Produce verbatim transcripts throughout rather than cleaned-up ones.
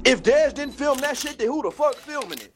If Dez didn't film that shit, then who the fuck filming it?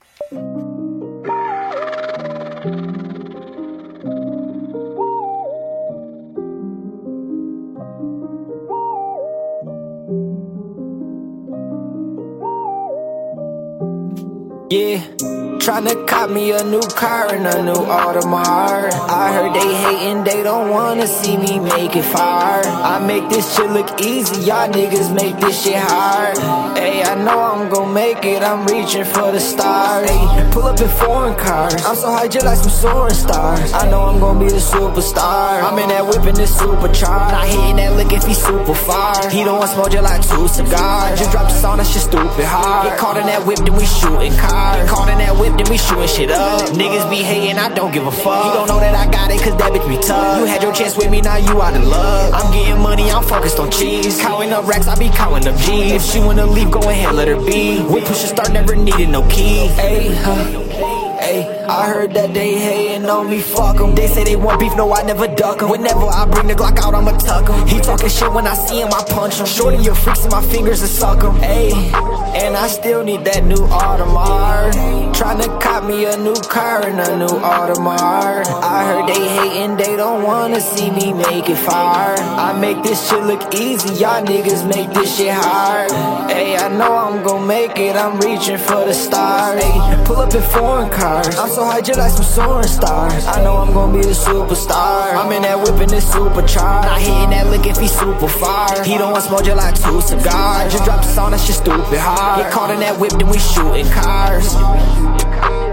Yeah, tryna cop me a new car and a new Audemars. I heard they hatin', they don't wanna see me make it far. I make this shit look easy, y'all niggas make this shit hard. Hey, I know I'm gon' make it, I'm reaching for the stars. Ay, pull up in foreign cars, I'm so high just like some soaring stars. I know I'm gon' be the superstar, I'm in that whip in this supercharged. Not hitting that lick if he super far. He don't want smoke just like two cigars. Just drop the song, that shit stupid hard. Get caught in that whip, then we shooting cars. Get caught in that whip, then we shooting shit up. Niggas be hating, I don't give a fuck. You don't know that I got it, cause that bitch be tough. You had your chance with me, now you out of love. I'm getting money, I'm focused on cheese. Counting up racks, I be counting up G's. If she wanna leave, go ahead, let her be. We push a start, never needed no key. Ayy, huh. Ay, I heard that they hatin' on me, fuck em. They say they want beef, no I never duck em. Whenever I bring the Glock out, I'ma tuck em. He talking shit when I see him, I punch him. Shorty, your freaks in my fingers and suck em. Ay, and I still need that new Audemars. Tryna cop me a new car and a new Audemars. I heard they hatin', they don't wanna see me make it far. I make this shit look easy, y'all niggas make this shit hard. Ay, I know I'm gon' make it, I'm reaching for the stars. Ay, pull up in foreign cars, I'm so high just like some soaring stars. I know I'm gon' be the superstar, I'm in that whip in this supercharged. Not hitting that lick if he super far. He don't want smoke just like two cigars. Just drop the song, that shit stupid hard. Get caught in that whip, then we shooting cars.